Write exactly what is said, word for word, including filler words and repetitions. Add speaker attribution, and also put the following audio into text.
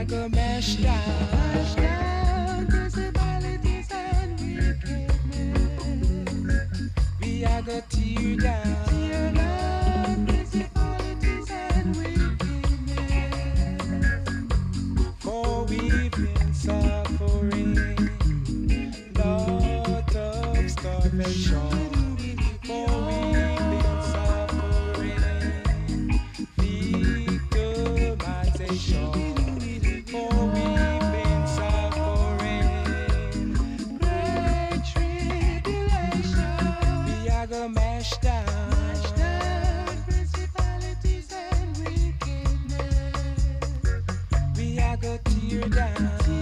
Speaker 1: go mash down, mash down principalities and wickedness. We are go tear down, tear down principalities and wickedness. For we've been suffering lot of starvation. For we've been suffering victimization. For we've been suffering great tribulation. We are gonna mash down, mash down principalities and wickedness. We are gonna tear down.